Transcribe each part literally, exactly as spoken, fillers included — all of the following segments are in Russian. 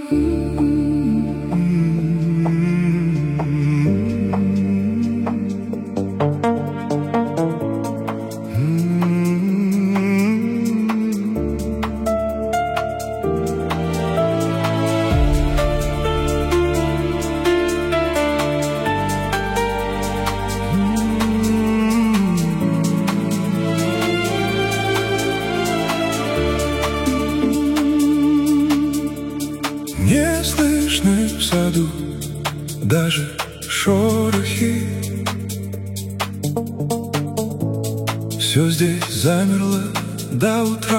Не слышны в саду даже шорохи. Все здесь замерло до утра.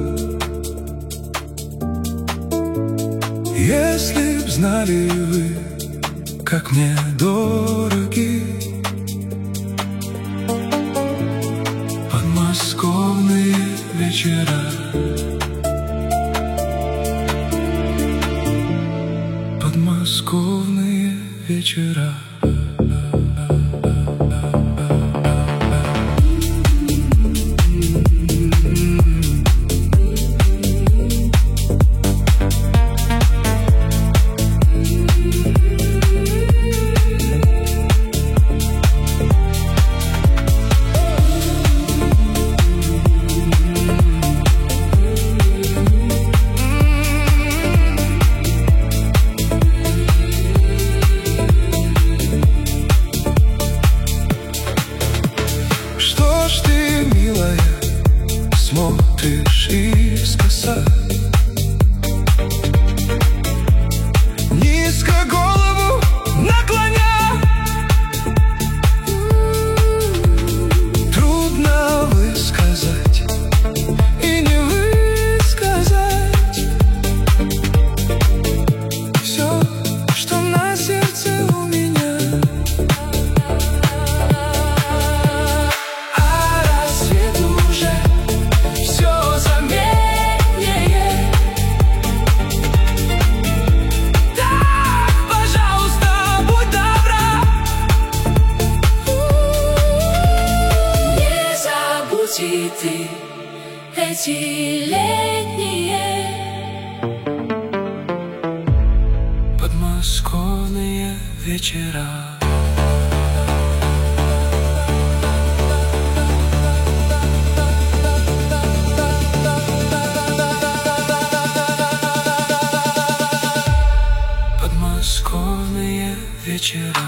Если б знали вы, как мне дороги подмосковные вечера, подмосковные вечера. Что ж ты, милая, смотришь искоса, низко голову наклоня? Трудно высказать и не высказать все, что на сердце у меня. И ты эти летние подмосковные вечера. Подмосковные вечера.